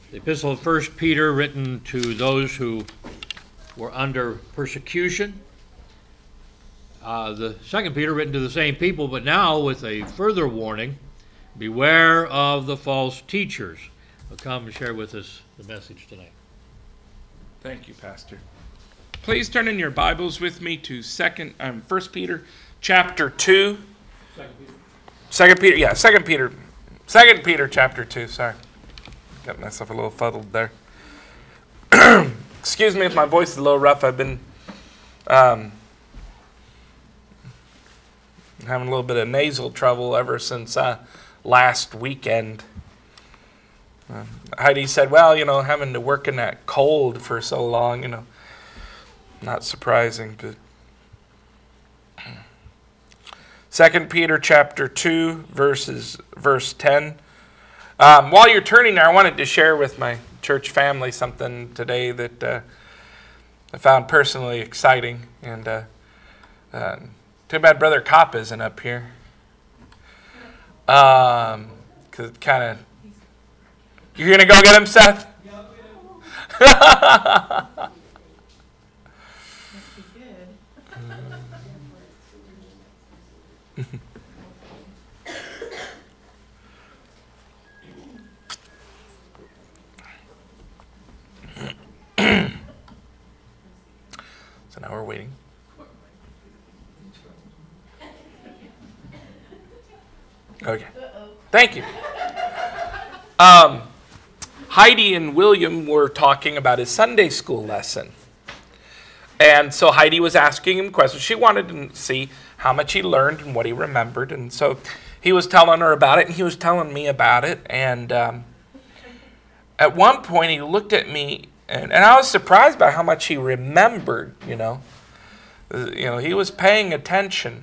The epistle of 1 Peter, written to those who were under persecution. The 2 Peter, written to the same people, but now with a further warning: beware of the false teachers. Come and share with us the message tonight. Thank you, Pastor. Please turn in your Bibles with me to 1 Peter chapter 2. 2 Peter chapter 2, sorry. Got myself a little fuddled there. Excuse me if my voice is a little rough. I've been having a little bit of nasal trouble ever since last weekend. Heidi said, well, having to work in that cold for so long, not surprising. But 2 Peter chapter 2, verse 10. While you're turning there, I wanted to share with my church family something today that I found personally exciting. And too bad Brother Kopp isn't up here. Because it kind of... You're going to go get him, Seth? So now we're waiting. Okay. Thank you. Heidi and William were talking about his Sunday school lesson. And so Heidi was asking him questions. She wanted to see how much he learned and what he remembered. And so he was telling her about it, and he was telling me about it. And at one point he looked at me, and I was surprised by how much he remembered, He was paying attention.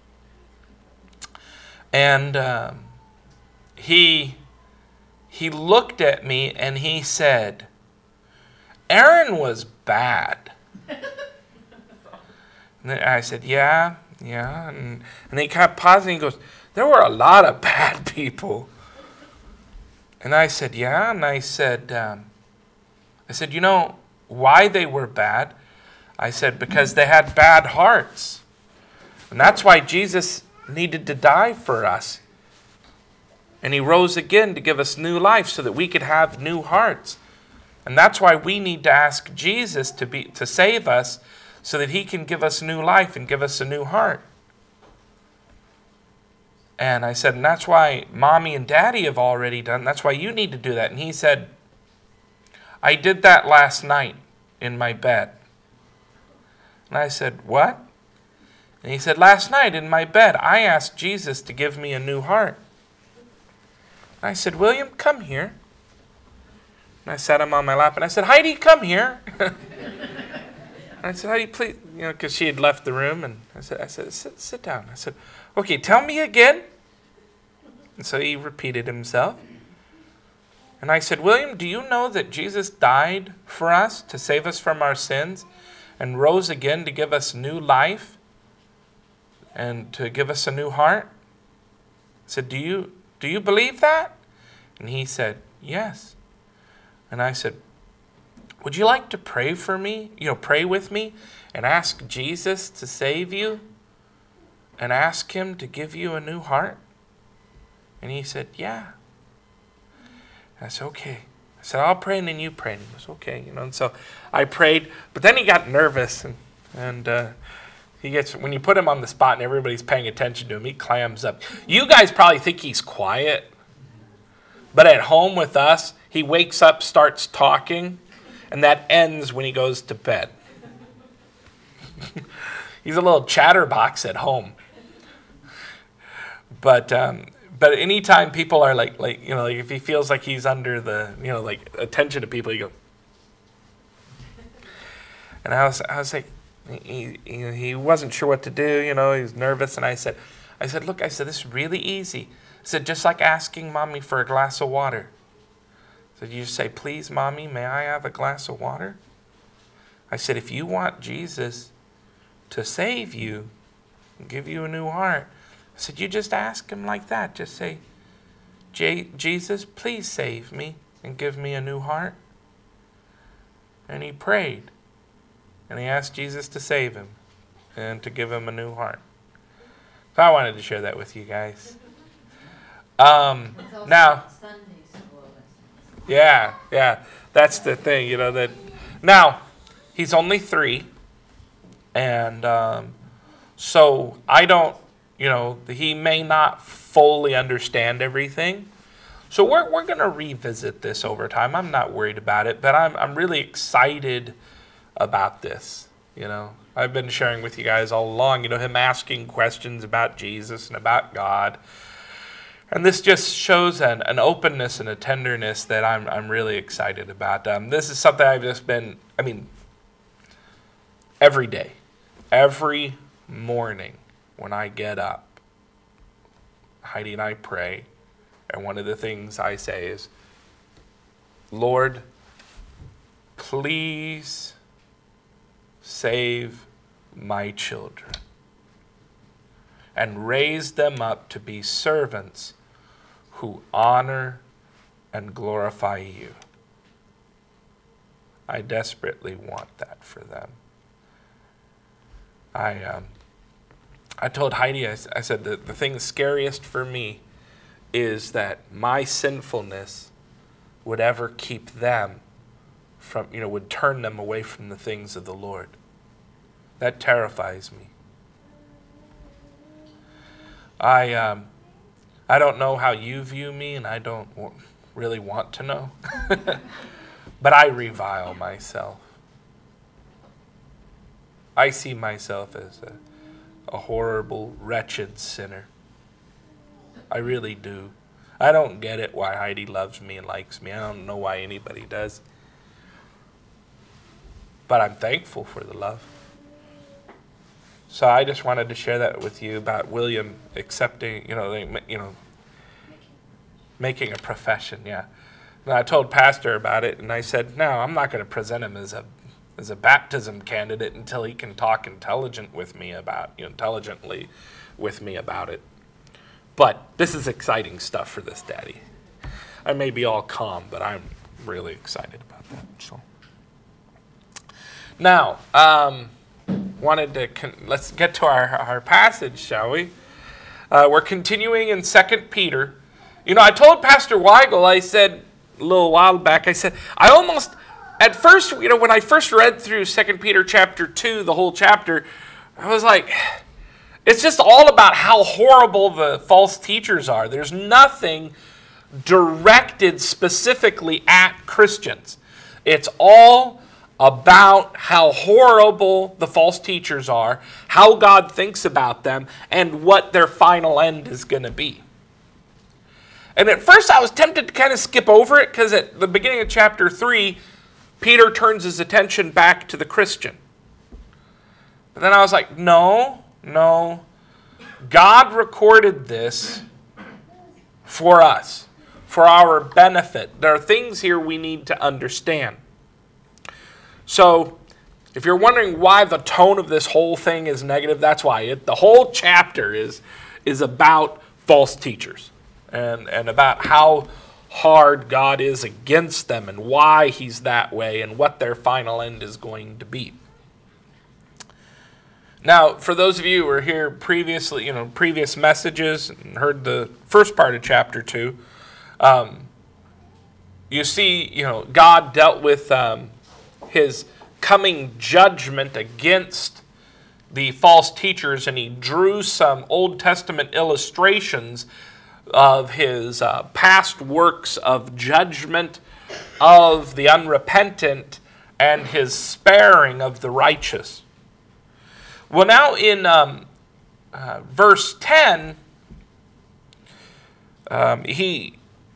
And he looked at me and he said, Aaron was bad. And I said, yeah. And he kept pausing and he goes, there were a lot of bad people. And I said, yeah. And I said, you know why they were bad? I said, because they had bad hearts. And that's why Jesus needed to die for us. And he rose again to give us new life so that we could have new hearts. And that's why we need to ask Jesus to save us so that he can give us new life and give us a new heart. And I said, and that's why Mommy and Daddy have already done. That's why you need to do that. And he said, I did that last night in my bed. And I said, what? And he said, last night in my bed, I asked Jesus to give me a new heart. And I said, William, come here. And I sat him on my lap and I said, Heidi, come here. And I said, Heidi, please, because she had left the room. And I said, sit down. I said, okay, tell me again. And so he repeated himself. And I said, William, do you know that Jesus died for us to save us from our sins and rose again to give us new life and to give us a new heart? I said, do you believe that? And he said, yes. And I said, would you like to pray for me? Pray with me and ask Jesus to save you and ask him to give you a new heart? And he said, yeah. And I said, okay. I said, I'll pray and then you pray. And he was okay, And so I prayed, but then he got nervous and he gets, when you put him on the spot and everybody's paying attention to him, he clams up. You guys probably think he's quiet, but at home with us, he wakes up, starts talking, and that ends when he goes to bed. He's a little chatterbox at home. But anytime people are like if he feels like he's under the attention of people, he goes. And I was like, he wasn't sure what to do. He was nervous, and I said, look, this is really easy. I said, just like asking Mommy for a glass of water. I said, you just say, please, Mommy, may I have a glass of water? I said, if you want Jesus to save you and give you a new heart, I said, you just ask him like that. Just say, Jesus, please save me. and give me a new heart? And he prayed. And he asked Jesus to save him and to give him a new heart. So I wanted to share that with you guys. Now, yeah, that's the thing, that now he's only 3, and so I don't, he may not fully understand everything. So we're going to revisit this over time. I'm not worried about it, but I'm really excited about this. I've been sharing with you guys all along, him asking questions about Jesus and about God. And this just shows an openness and a tenderness that I'm really excited about. This is something I've just been, every day, every morning when I get up, Heidi and I pray, and one of the things I say is, Lord, please save my children and raise them up to be servants who honor and glorify you. I desperately want that for them. I told Heidi, I said that the thing scariest for me is that my sinfulness would ever keep them from, would turn them away from the things of the Lord. That terrifies me. I don't know how you view me, and I don't really want to know. But I revile myself. I see myself as a horrible, wretched sinner. I really do. I don't get it why Heidi loves me and likes me. I don't know why anybody does. But I'm thankful for the love. So I just wanted to share that with you about William accepting, making a profession, yeah. And I told Pastor about it, and I said, no, I'm not going to present him as a baptism candidate until he can talk intelligently with me about it. But this is exciting stuff for this daddy. I may be all calm, but I'm really excited about that. So now, let's get to our passage, shall we? We're continuing in 2 Peter. I told Pastor Weigel, I said a little while back, I said, at first, when I first read through 2 Peter chapter 2, the whole chapter, I was like, it's just all about how horrible the false teachers are. There's nothing directed specifically at Christians. It's all about how horrible the false teachers are, how God thinks about them, and what their final end is going to be. And at first I was tempted to kind of skip over it, because at the beginning of chapter 3, Peter turns his attention back to the Christian. But then I was like, no. God recorded this for us, for our benefit. There are things here we need to understand. So, if you're wondering why the tone of this whole thing is negative, that's why. The whole chapter is about false teachers and about how hard God is against them and why he's that way and what their final end is going to be. Now, for those of you who were here previously, previous messages and heard the first part of chapter 2, you see, God dealt with his coming judgment against the false teachers, and he drew some Old Testament illustrations of his past works of judgment of the unrepentant and his sparing of the righteous. Well, now in verse 10, he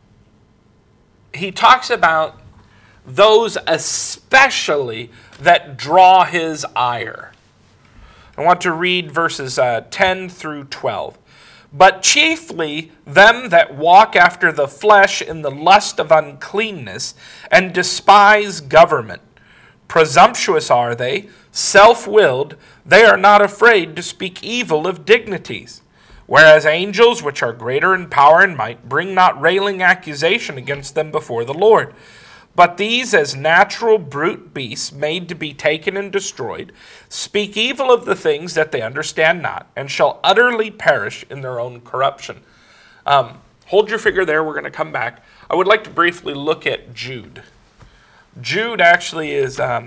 talks about those especially that draw his ire. I want to read verses 10 through 12. But chiefly them that walk after the flesh in the lust of uncleanness, and despise government. Presumptuous are they, self-willed, they are not afraid to speak evil of dignities. Whereas angels, which are greater in power and might, bring not railing accusation against them before the Lord. But these, as natural brute beasts, made to be taken and destroyed, speak evil of the things that they understand not, and shall utterly perish in their own corruption. Hold your finger there. We're going to come back. I would like to briefly look at Jude. Jude actually is a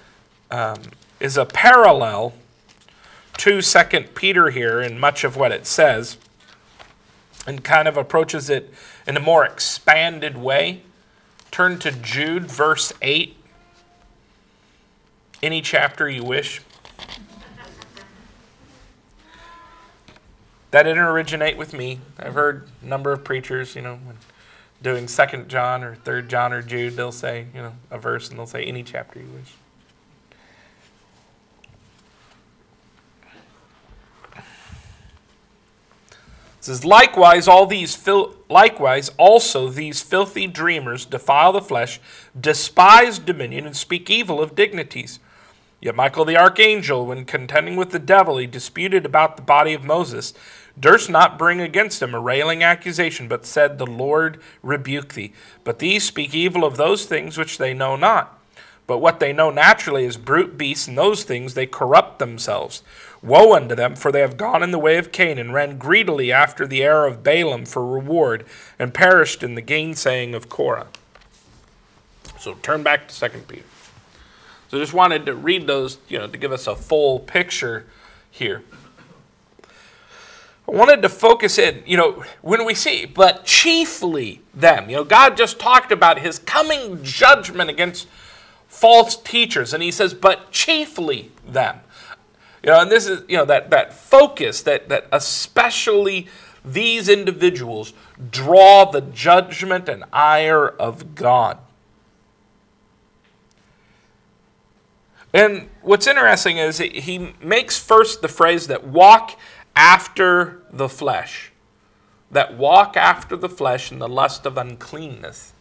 parallel to 2 Peter here in much of what it says, and kind of approaches it in a more expanded way. Turn to Jude, verse 8. Any chapter you wish. That didn't originate with me. I've heard a number of preachers, when doing 2 John or 3 John or Jude, they'll say, a verse, and they'll say any chapter you wish. It says, likewise also these filthy dreamers defile the flesh, despise dominion, and speak evil of dignities. Yet Michael the archangel, when contending with the devil, he disputed about the body of Moses, durst not bring against him a railing accusation, but said, the Lord rebuke thee. But these speak evil of those things which they know not. But what they know naturally is brute beasts, and those things they corrupt themselves. Woe unto them, for they have gone in the way of Cain, and ran greedily after the error of Balaam for reward, and perished in the gainsaying of Korah. So turn back to 2 Peter. So I just wanted to read those, to give us a full picture here. I wanted to focus in, when we see, but chiefly them. God just talked about his coming judgment against false teachers, and he says, but chiefly them. And this is, that focus, that especially these individuals draw the judgment and ire of God. And what's interesting is he makes first the phrase that walk after the flesh. That walk after the flesh in the lust of uncleanness.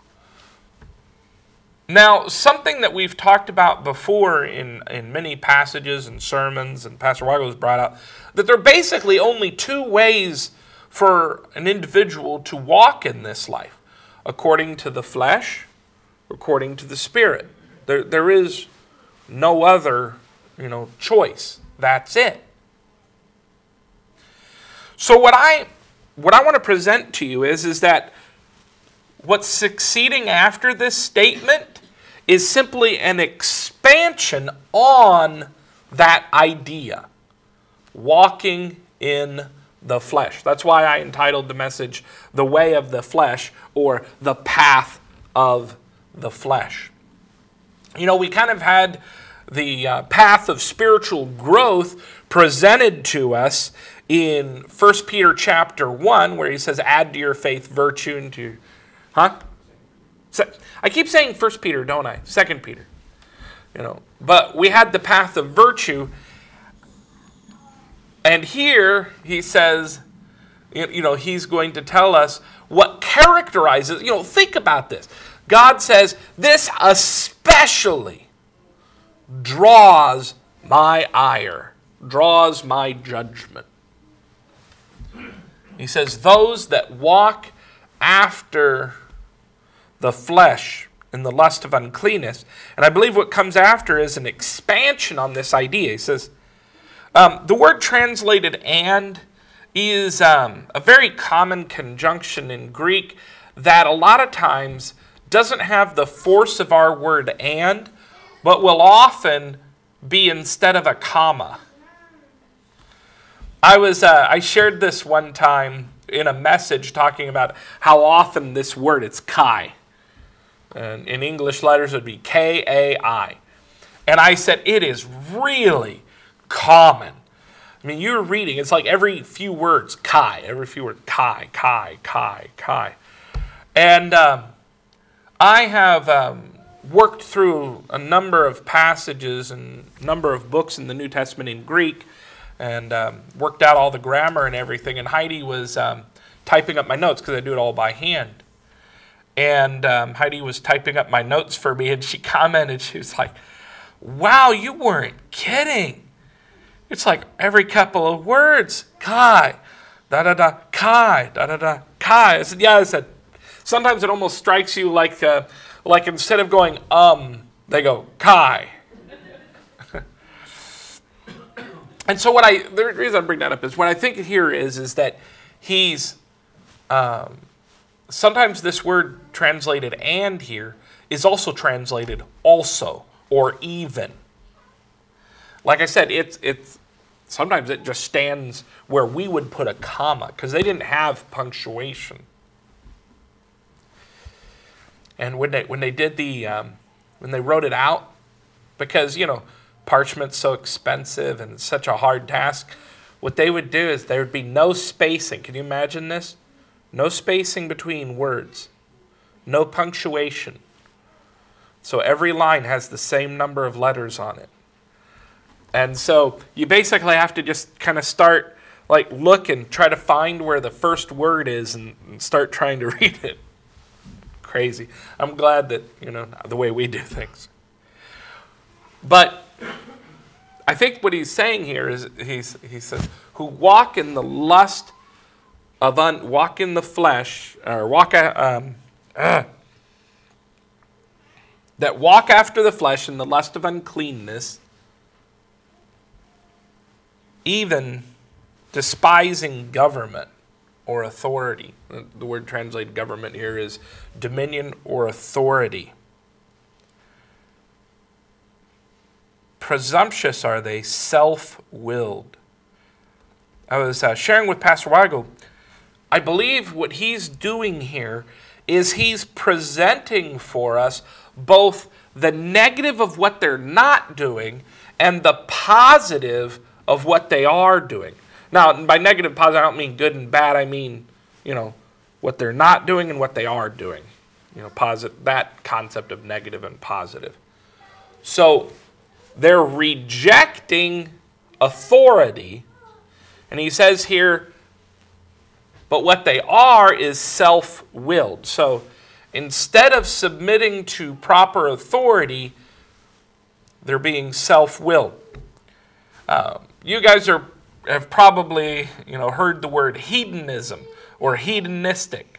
Now, something that we've talked about before in many passages and sermons, and Pastor Weigel has brought out, that there are basically only two ways for an individual to walk in this life. According to the flesh, according to the Spirit. There is no other, choice. That's it. So what I want to present to you is that what's succeeding after this statement is simply an expansion on that idea. Walking in the flesh. That's why I entitled the message, The Way of the Flesh, or The Path of the Flesh. We kind of had the path of spiritual growth presented to us in 1 Peter chapter 1, where he says, add to your faith virtue and to... I keep saying 1 Peter, don't I? 2 Peter. But we had the path of virtue. And here he says, he's going to tell us what characterizes, think about this. God says, this especially draws my ire, draws my judgment. He says, those that walk after the flesh in the lust of uncleanness. And I believe what comes after is an expansion on this idea. He says, the word translated and is a very common conjunction in Greek that a lot of times doesn't have the force of our word and, but will often be instead of a comma. I shared this one time in a message talking about how often this word, it's kai. And in English letters, it would be K-A-I. And I said, it is really common. I mean, you're reading, it's like every few words, kai. Every few words, kai, kai, kai, kai. And I have worked through a number of passages and a number of books in the New Testament in Greek and worked out all the grammar and everything. And Heidi was typing up my notes because I do it all by hand. And Heidi was typing up my notes for me, and she commented, she was like, wow, you weren't kidding. It's like every couple of words, kai, da-da-da, Kai, da-da-da, Kai. I said, yeah, I said, sometimes it almost strikes you like instead of going, they go, Kai. And so the reason I bring that up is what I think here is that he's, sometimes this word translated and here is also translated also or even. Like I said, it's sometimes it just stands where we would put a comma because they didn't have punctuation. And when they did when they wrote it out, because parchment's so expensive and it's such a hard task, what they would do is there would be no spacing. Can you imagine this? No spacing between words, no punctuation. So every line has the same number of letters on it. And so you basically have to just kind of start, look and try to find where the first word is and start trying to read it. Crazy. I'm glad that, the way we do things. But I think what he's saying here is, he says, who walk in the lust of, walk in the flesh, or that walk after the flesh in the lust of uncleanness, even despising government or authority. The word translated government here is dominion or authority. Presumptuous are they, self-willed. I was sharing with Pastor Weigel, I believe what he's doing here is he's presenting for us both the negative of what they're not doing and the positive of what they are doing. Now, by negative, positive, I don't mean good and bad. I mean, what they're not doing and what they are doing. Positive, that concept of negative and positive. So they're rejecting authority. And he says here, but what they are is self-willed. So instead of submitting to proper authority, they're being self-willed. You guys have probably heard the word hedonism or hedonistic.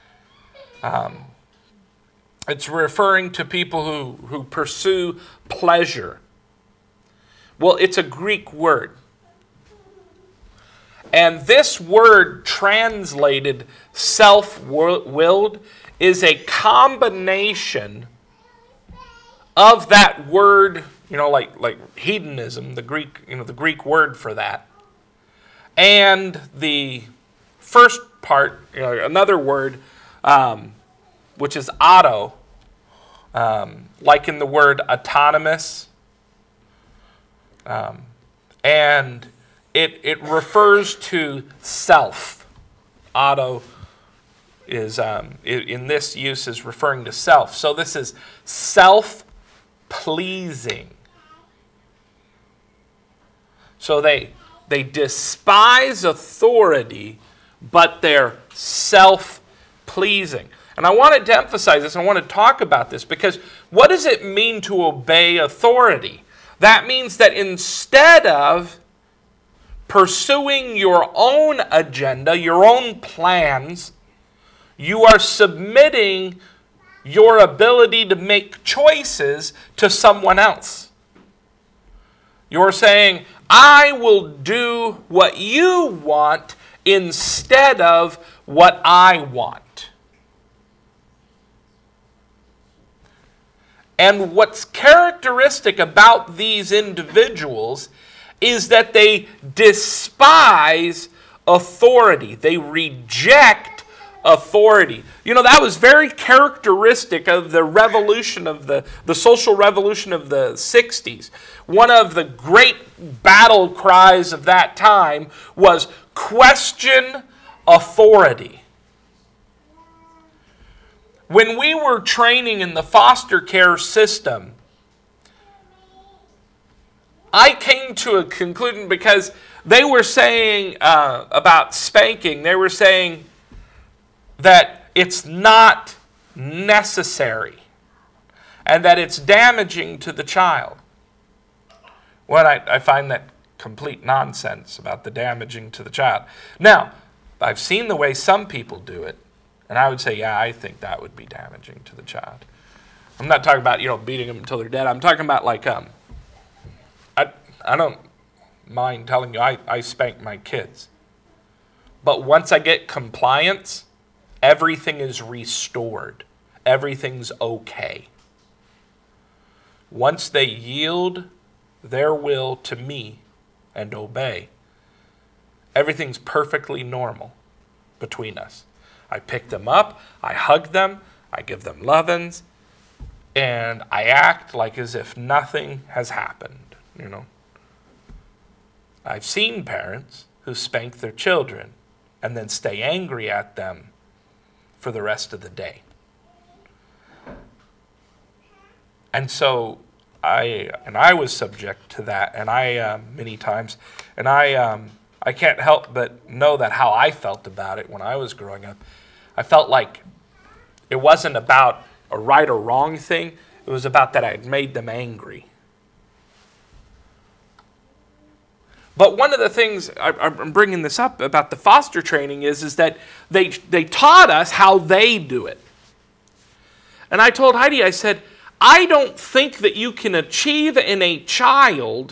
It's referring to people who pursue pleasure. Well, it's a Greek word. And this word translated self-willed is a combination of that word, like hedonism, the Greek word for that, and the first part, another word, which is auto, like in the word autonomous, and it refers to self. Auto is in this use is referring to self. So this is self-pleasing. So they despise authority, but they're self-pleasing. And I wanted to emphasize this, and I want to talk about this, because what does it mean to obey authority? That means that instead of pursuing your own agenda, your own plans, you are submitting your ability to make choices to someone else. You're saying, I will do what you want instead of what I want. And what's characteristic about these individuals is that they despise authority. They reject authority. That was very characteristic of the revolution of the social revolution of the 60s. One of the great battle cries of that time was question authority. When we were training in the foster care system, I came to a conclusion because they were saying about spanking, they were saying that it's not necessary and that it's damaging to the child. Well, I find that complete nonsense about the damaging to the child. Now, I've seen the way some people do it, and I would say, yeah, I think that would be damaging to the child. I'm not talking about, beating them until they're dead. I'm talking about like, I don't mind telling you, I spank my kids. But once I get compliance, everything is restored. Everything's okay. Once they yield their will to me and obey, everything's perfectly normal between us. I pick them up, I hug them, I give them lovin's, and I act like as if nothing has happened, I've seen parents who spank their children and then stay angry at them for the rest of the day. And so I was subject to that, and I many times, and I can't help but know that how I felt about it when I was growing up. I felt like it wasn't about a right or wrong thing. It was about that I had made them angry. But one of the things, I'm bringing this up about the foster training is that they taught us how they do it. And I told Heidi, I said, I don't think that you can achieve in a child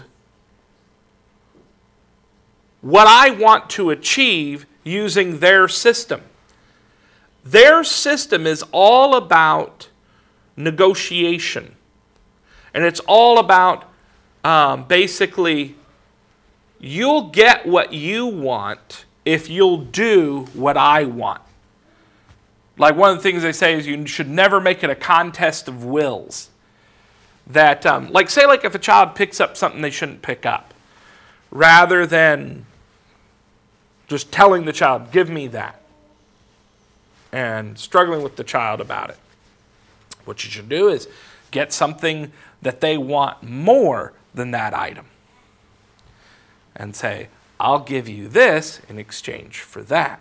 what I want to achieve using their system. Their system is all about negotiation. And it's all about basically, you'll get what you want if you'll do what I want. Like one of the things they say is you should never make it a contest of wills. That, say if a child picks up something they shouldn't pick up, rather than just telling the child, give me that, and struggling with the child about it. What you should do is get something that they want more than that item. And say, I'll give you this in exchange for that.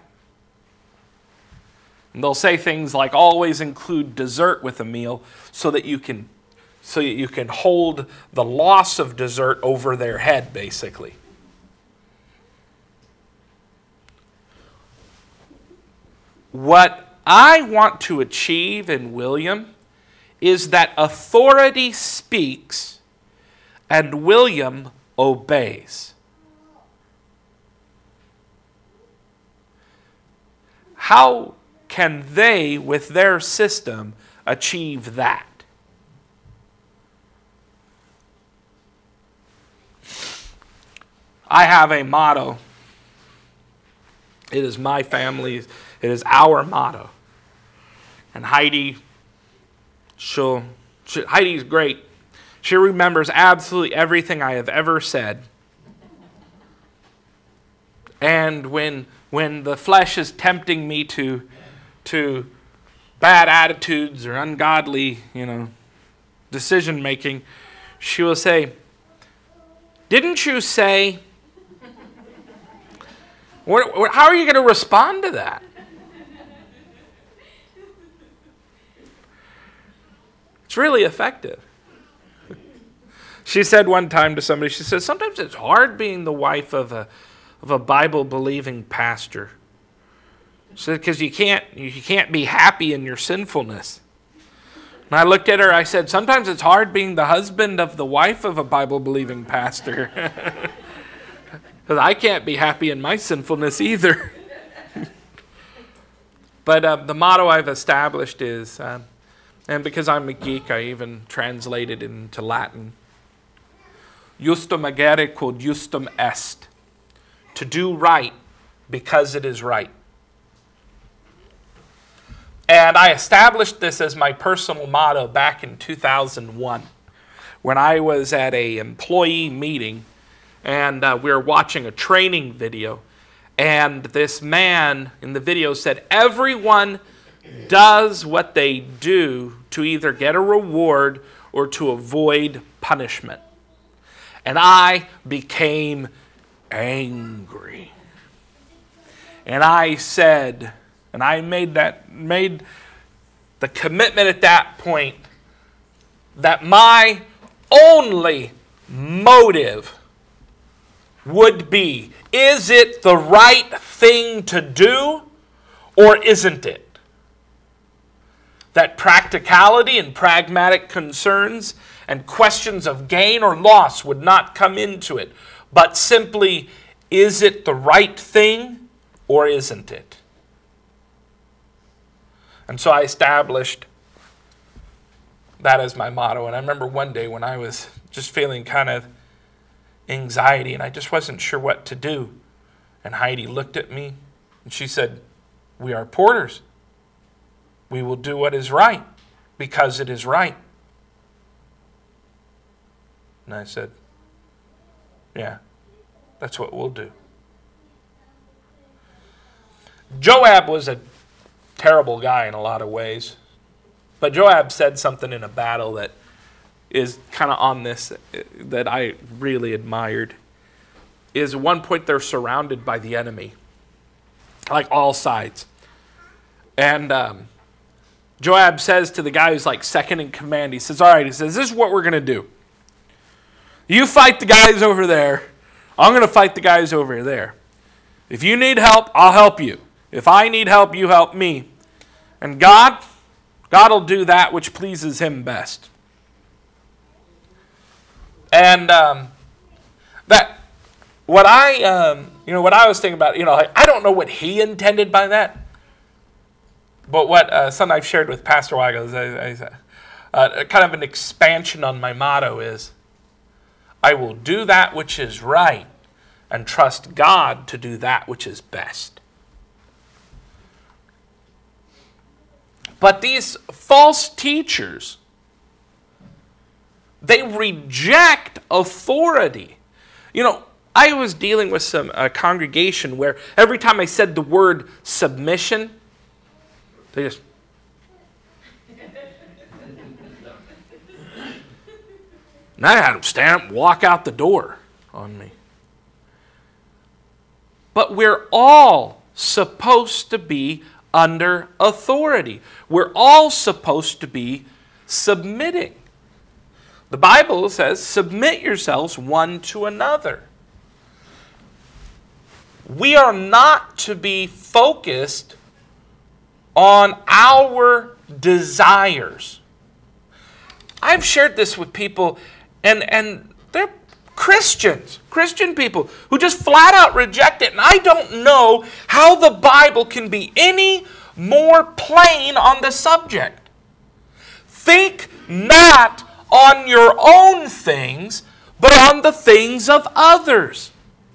And they'll say things like always include dessert with a meal so that you can hold the loss of dessert over their head, basically. What I want to achieve in William is that authority speaks and William obeys. How can they, with their system, achieve that? I have a motto. It is my family's, it is our motto. And Heidi, Heidi's great. She remembers absolutely everything I have ever said. And when the flesh is tempting me to bad attitudes or ungodly, decision making, she will say, "Didn't you say?" How are you going to respond to that? It's really effective. She said one time to somebody, she said, sometimes it's hard being the wife of a Bible-believing pastor. She said, because you can't be happy in your sinfulness. And I looked at her, I said, sometimes it's hard being the husband of the wife of a Bible-believing pastor. Because I can't be happy in my sinfulness either. But the motto I've established is, and because I'm a geek, I even translated it into Latin. Justum agere quod justum est. To do right because it is right. And I established this as my personal motto back in 2001 when I was at an employee meeting and we were watching a training video. And this man in the video said, everyone does what they do to either get a reward or to avoid punishment. And I became angry. And I said, and I made the commitment at that point that my only motive would be, is it the right thing to do or isn't it? That practicality and pragmatic concerns and questions of gain or loss would not come into it, but simply, is it the right thing or isn't it? And so I established that as my motto. And I remember one day when I was just feeling kind of anxiety and I just wasn't sure what to do. And Heidi looked at me and she said, "We are porters. We will do what is right because it is right." And I said, "Yeah, that's what we'll do." Joab was a terrible guy in a lot of ways. But Joab said something in a battle that is kind of on this that I really admired. Is at one point they're surrounded by the enemy, like all sides. And Joab says to the guy who's like second in command, he says, "All right," he says, "this is what we're going to do. You fight the guys over there. I'm going to fight the guys over there. If you need help, I'll help you. If I need help, you help me. And God will do that which pleases him best." And that what I was thinking about, I don't know what he intended by that. But what something I've shared with Pastor Weigel is kind of an expansion on my motto is, I will do that which is right and trust God to do that which is best. But these false teachers, they reject authority. I was dealing with a congregation where every time I said the word submission, they just... And I had them stand up and walk out the door on me. But we're all supposed to be under authority. We're all supposed to be submitting. The Bible says, submit yourselves one to another. We are not to be focused on our desires. I've shared this with people, and they're Christian people who just flat out reject it. And I don't know how the Bible can be any more plain on the subject. Think not on your own things, but on the things of others.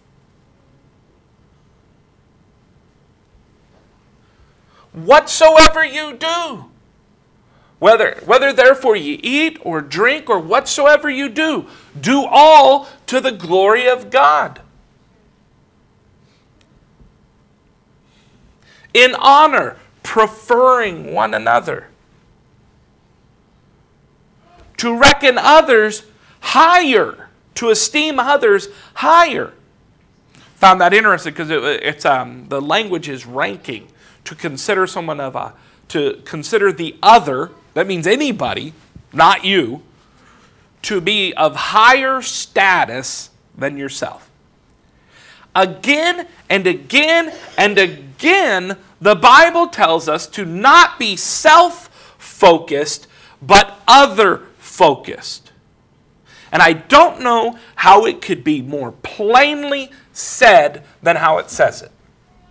Whatsoever you do, whether therefore ye eat or drink or whatsoever you do, do all to the glory of God. In honor, preferring one another. To reckon others higher, to esteem others higher. Found that interesting because it's the language is ranking. To consider to consider the other, that means anybody, not you, to be of higher status than yourself. Again and again and again, the Bible tells us to not be self-focused, but other-focused. And I don't know how it could be more plainly said than how it says it.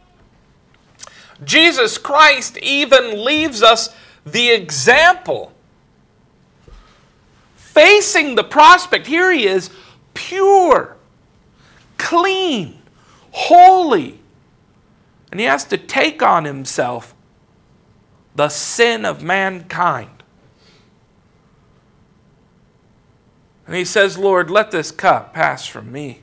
Jesus Christ even leaves us the example. Facing the prospect, here he is, pure, clean, holy. And he has to take on himself the sin of mankind. And he says, "Lord, let this cup pass from me."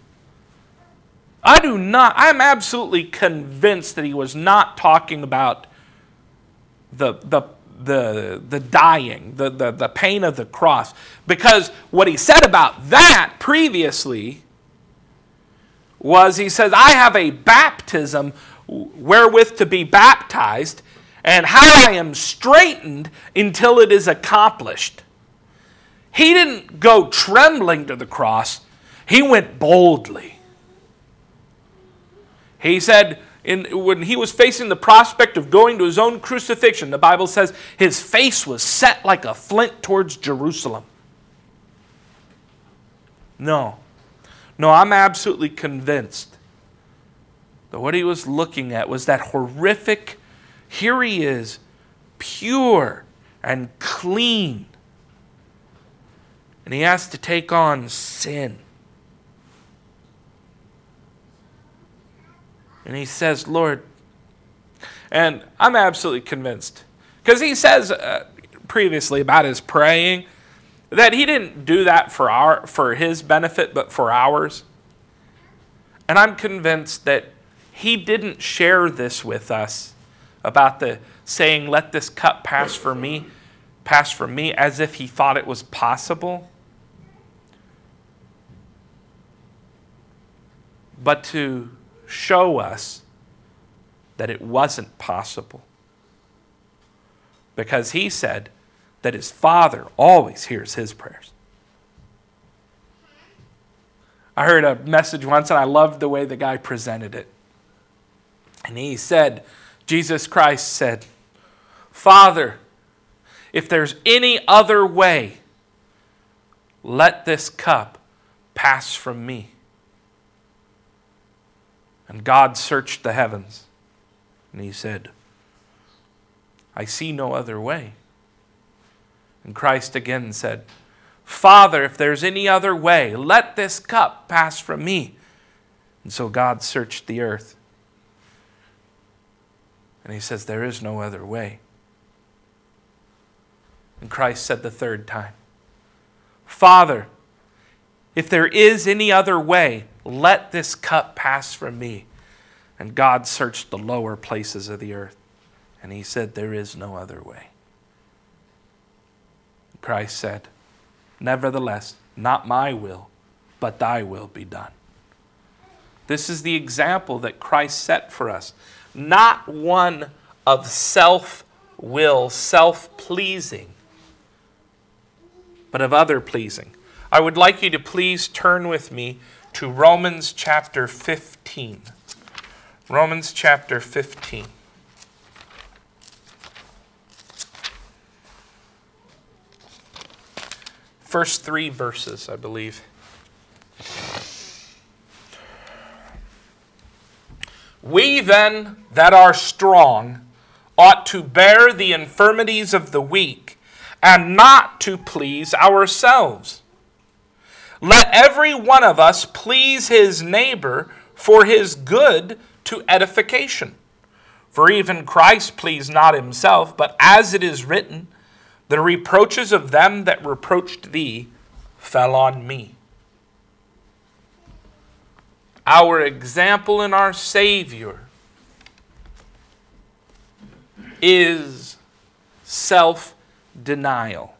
I'm absolutely convinced that he was not talking about the dying, the pain of the cross. Because what he said about that previously was, he says, "I have a baptism wherewith to be baptized, and how I am straitened until it is accomplished." He didn't go trembling to the cross. He went boldly. He said when he was facing the prospect of going to his own crucifixion, the Bible says his face was set like a flint towards Jerusalem. No, I'm absolutely convinced that what he was looking at was that horrific, here he is, pure and clean. And he has to take on sin. And he says, Lord, and I'm absolutely convinced, because he says previously about his praying, that he didn't do that for his benefit, but for ours. And I'm convinced that he didn't share this with us about the saying, let this cup pass from me, as if he thought it was possible. But to show us that it wasn't possible. Because he said that his Father always hears his prayers. I heard a message once and I loved the way the guy presented it. And he said, Jesus Christ said, Father, if there's any other way, let this cup pass from me. And God searched the heavens, and he said, I see no other way. And Christ again said, Father, if there's any other way, let this cup pass from me. And so God searched the earth. And he says, there is no other way. And Christ said the third time, Father, if there is any other way, let this cup pass from me. And God searched the lower places of the earth. And he said, there is no other way. Christ said, nevertheless, not my will, but thy will be done. This is the example that Christ set for us. Not one of self-will, self-pleasing, but of other-pleasing. I would like you to please turn with me to Romans chapter 15. Romans chapter 15. First 3 verses, I believe. We then that are strong ought to bear the infirmities of the weak, and not to please ourselves. Let every one of us please his neighbor for his good to edification. For even Christ pleased not himself, but as it is written, the reproaches of them that reproached thee fell on me. Our example in our Savior is self-denial.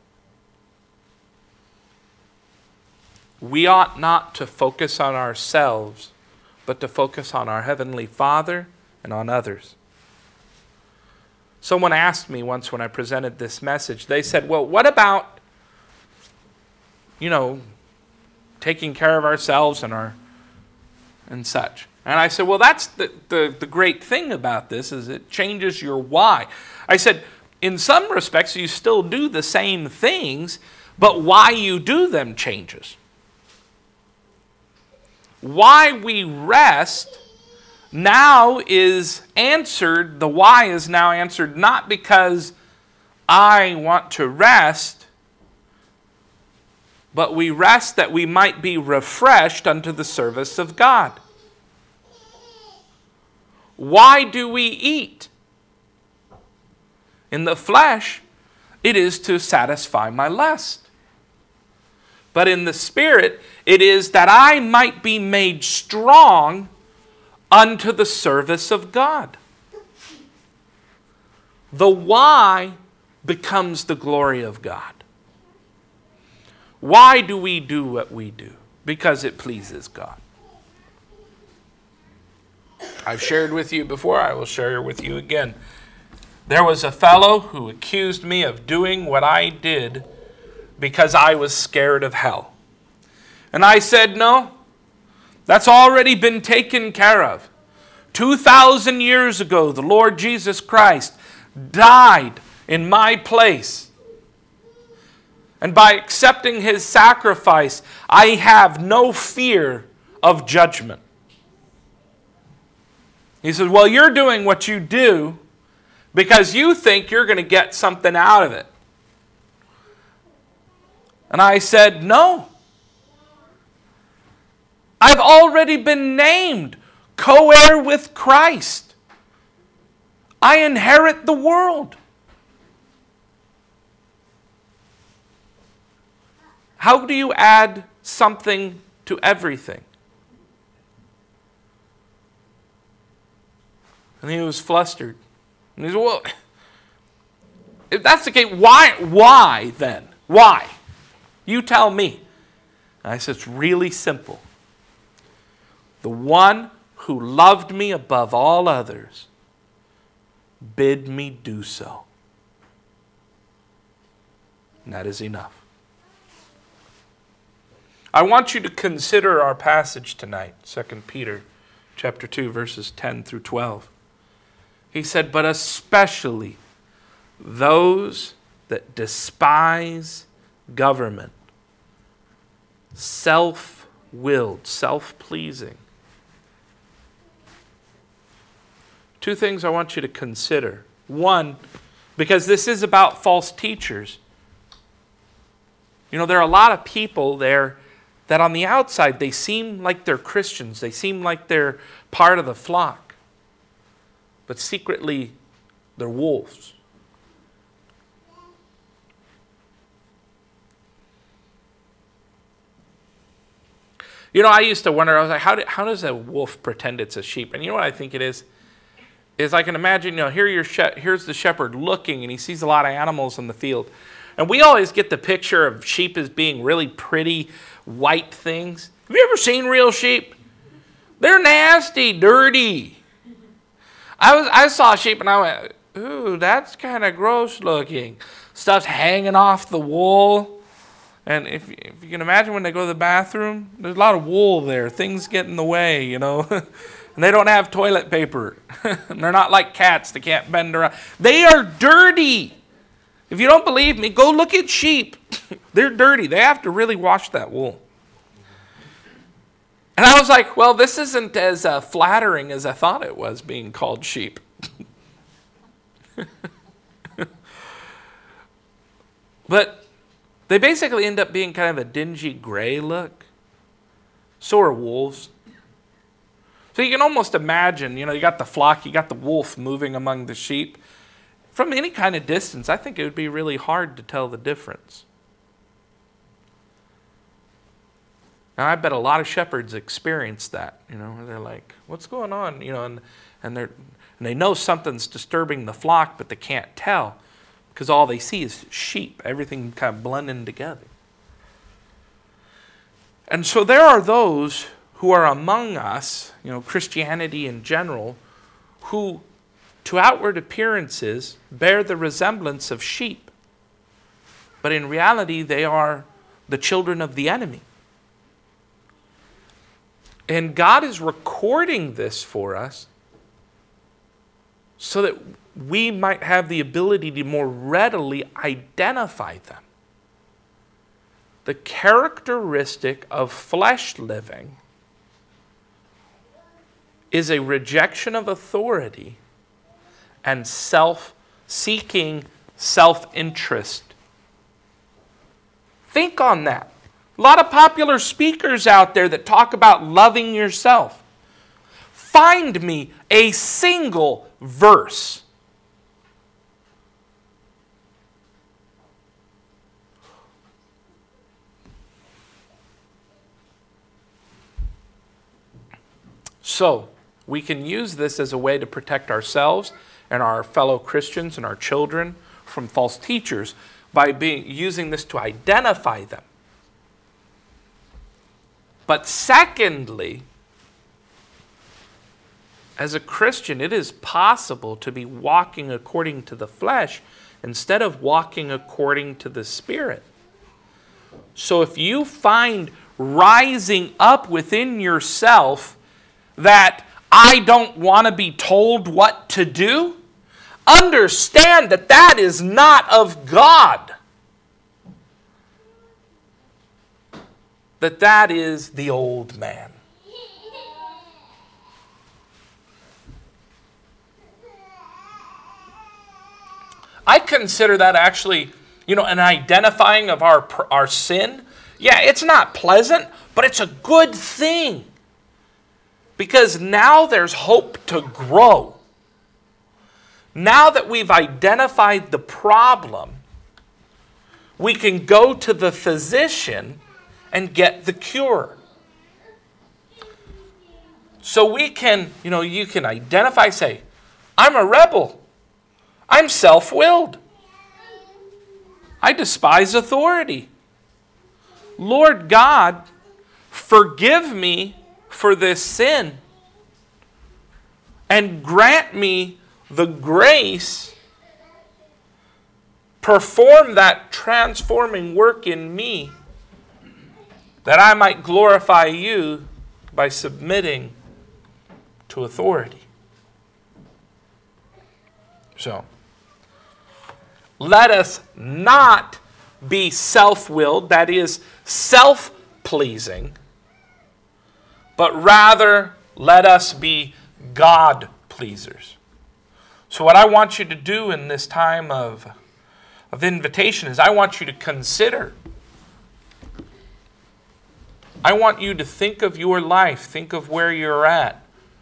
We ought not to focus on ourselves, but to focus on our Heavenly Father and on others. Someone asked me once when I presented this message, they said, well, what about, taking care of ourselves and such? And I said, well, that's the great thing about this is it changes your why. I said, in some respects, you still do the same things, but why you do them changes. Why we rest now is answered, the why is now answered not because I want to rest, but we rest that we might be refreshed unto the service of God. Why do we eat? In the flesh, it is to satisfy my lust. But in the Spirit, it is that I might be made strong unto the service of God. The why becomes the glory of God. Why do we do what we do? Because it pleases God. I've shared with you before, I will share with you again. There was a fellow who accused me of doing what I did because I was scared of hell. And I said, no, that's already been taken care of. 2,000 years ago, the Lord Jesus Christ died in my place. And by accepting His sacrifice, I have no fear of judgment. He says, well, you're doing what you do because you think you're going to get something out of it. And I said, no. I've already been named co-heir with Christ. I inherit the world. How do you add something to everything? And he was flustered. And he said, well, if that's the case, why then? Why? You tell me. And I said, it's really simple. The one who loved me above all others bid me do so. And that is enough. I want you to consider our passage tonight, 2 Peter chapter 2, verses 10 through 12. He said, but especially those that despise government, self-willed, self-pleasing. Two things I want you to consider. One, because this is about false teachers. You know, there are a lot of people there that on the outside, they seem like they're Christians. They seem like they're part of the flock. But secretly, they're wolves. You know, I used to wonder, I was like, how does a wolf pretend it's a sheep? And you know what I think it is? Is I can imagine, you know, here's the shepherd looking, and he sees a lot of animals in the field. And we always get the picture of sheep as being really pretty, white things. Have you ever seen real sheep? They're nasty, dirty. I saw a sheep and I went, ooh, that's kind of gross looking. Stuff's hanging off the wool. And if you can imagine when they go to the bathroom, there's a lot of wool there. Things get in the way, you know. And they don't have toilet paper. And they're not like cats. They can't bend around. They are dirty. If you don't believe me, go look at sheep. They're dirty. They have to really wash that wool. And I was like, well, this isn't as flattering as I thought it was, being called sheep. But they basically end up being kind of a dingy gray look. So are wolves. So you can almost imagine, you know, you got the flock, you got the wolf moving among the sheep. From any kind of distance, I think it would be really hard to tell the difference. Now, I bet a lot of shepherds experience that. You know, they're like, "What's going on?" You know, and they know something's disturbing the flock, but they can't tell because all they see is sheep. Everything kind of blending together. And so there are those who are among us, you know, Christianity in general, who, to outward appearances, bear the resemblance of sheep. But in reality, they are the children of the enemy. And God is recording this for us so that we might have the ability to more readily identify them. The characteristic of flesh living is a rejection of authority and self-seeking self-interest. Think on that. A lot of popular speakers out there that talk about loving yourself. Find me a single verse so we can use this as a way to protect ourselves and our fellow Christians and our children from false teachers by using this to identify them. But secondly, as a Christian, it is possible to be walking according to the flesh instead of walking according to the Spirit. So if you find rising up within yourself that I don't want to be told what to do, understand that that is not of God. That is the old man. I consider that actually, an identifying of our sin. Yeah, it's not pleasant, but it's a good thing. Because now there's hope to grow. Now that we've identified the problem, we can go to the physician and get the cure. So we can, you can identify, say, I'm a rebel. I'm self-willed. I despise authority. Lord God, forgive me for this sin and grant me the grace, perform that transforming work in me that I might glorify you by submitting to authority. So, let us not be self-willed, that is, self-pleasing, but rather let us be God-pleasers. So what I want you to do in this time of invitation is I want you to consider. I want you to think of your life, think of where you're at.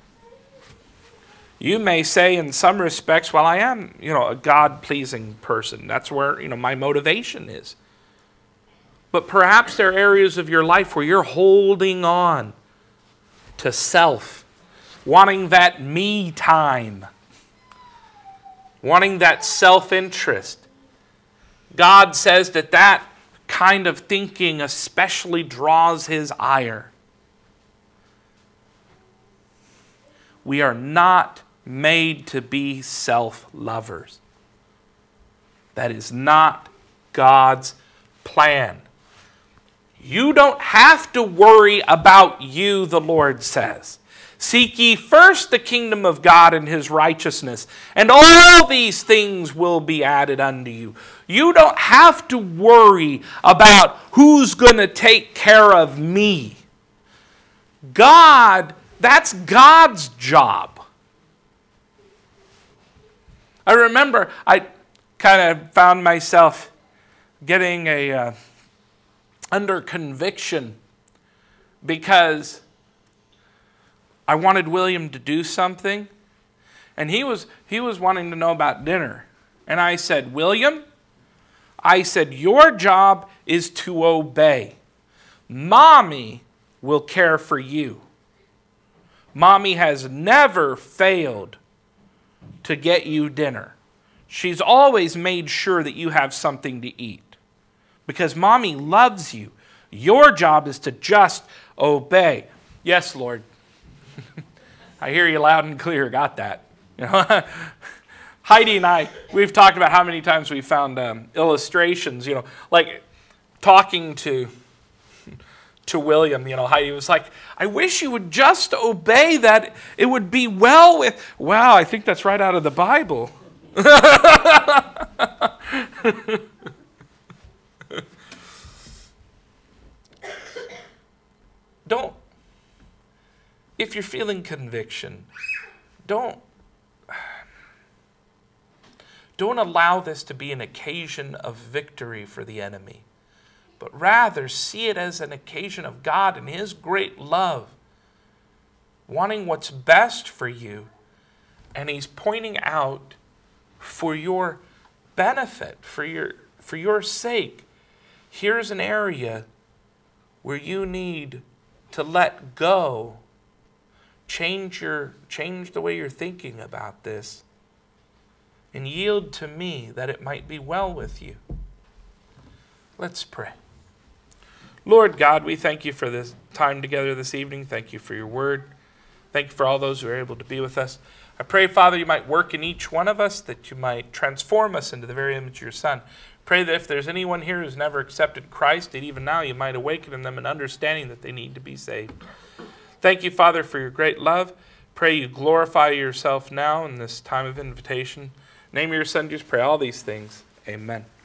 You may say in some respects, well, I am, a God-pleasing person. That's where, my motivation is. But perhaps there are areas of your life where you're holding on to self, wanting that me time, wanting that self-interest. God says that kind of thinking especially draws his ire. We are not made to be self-lovers. That is not God's plan. You don't have to worry about you, the Lord says. Seek ye first the kingdom of God and his righteousness, and all these things will be added unto you. You don't have to worry about who's going to take care of me. God, that's God's job. I remember I kind of found myself getting under conviction because I wanted William to do something, and he was wanting to know about dinner. And I said, William, your job is to obey. Mommy will care for you. Mommy has never failed to get you dinner. She's always made sure that you have something to eat because Mommy loves you. Your job is to just obey. Yes, Lord. I hear you loud and clear. Got that. Heidi and I, we've talked about how many times we found illustrations, like talking to William, Heidi was like, I wish you would just obey that it would be well with, wow, I think that's right out of the Bible. If you're feeling conviction, don't allow this to be an occasion of victory for the enemy, but rather see it as an occasion of God and his great love, wanting what's best for you, and he's pointing out for your benefit, for your sake, here's an area where you need to let go, change the way you're thinking about this, and yield to me that it might be well with you. Let's pray. Lord God, we thank you for this time together this evening. Thank you for your word. Thank you for all those who are able to be with us. I pray, Father, you might work in each one of us, that you might transform us into the very image of your Son. Pray that if there's anyone here who's never accepted Christ, that even now you might awaken in them an understanding that they need to be saved. Thank you, Father, for your great love. Pray you glorify yourself now in this time of invitation. Name your son, just pray all these things. Amen.